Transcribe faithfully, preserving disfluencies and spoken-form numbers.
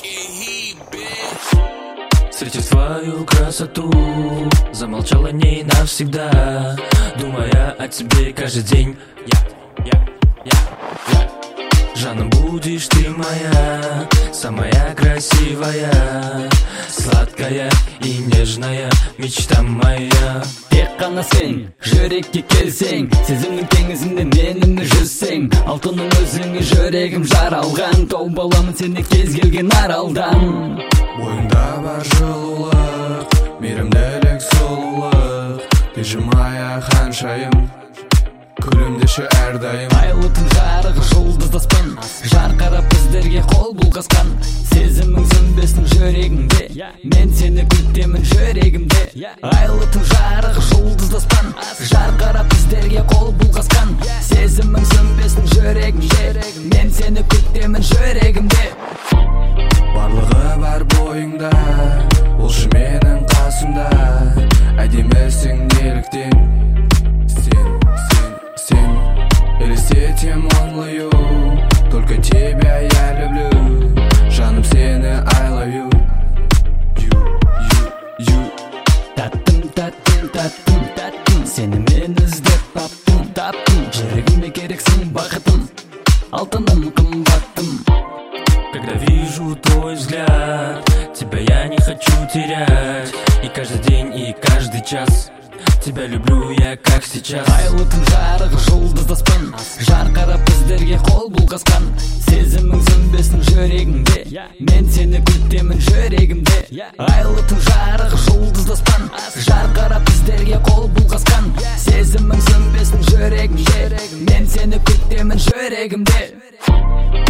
Встретив твою красоту, замолчал о ней навсегда, думая о тебе каждый день. Я, я, я, я. Жанна, будешь ты моя, самая красивая, сладкая и нежная мечта моя. Тек қана сен, жүрекке келсең, сезімнің теңізінде менімен жүзсең, алтынның өзіңе жүрегім жаралған, тауып аламын сені кез келген аралдан. Бойыңда бар жылулық, мейірімділік, сұлулық, тежімая ханшайым, күлімдеші әрдайым. Айлы түн жарығы жұлдыздаспан, жарқырап біздерге қол бұлғасқан, сезімің сөнбесін жүрегіңде, мен сені күтемін жүрегімде. Айлы түн жарығы жұлдыздаспан, жарқырап біздерге қол бұлғасқан, сезімің сөнбесін жүрегімде, мен сені күтемін жүрегімде. Барлығы бар бойыңда, болшы менің қасымда, әдемісің неліктен. Сен, сен, сен, елестетем only you, только тебя я люблю, жаным сені I love you. You, you, you. Таттым, таттым, таттым, таттым, сені мен іздеп таптым, таптым, жүрегіме керексің бақытым, алтыным қымбаттым. Когда вижу твой взгляд, тебя я не хочу терять, и каждый день, и каждый час тебя люблю я как сейчас. Айлы түн жарығы жұлдыздаспан, жарқырап біздерге қол бұлғасқан, сезімің сөнбесін жүрегіңде, мен сені күтемін жүрегімде. Айлы түн жарығы жұлдыздаспан, жарқырап біздерге қол бұлғасқан, сезімің сөнбесін жүрегімде, мен сені күтемін жүрегімде.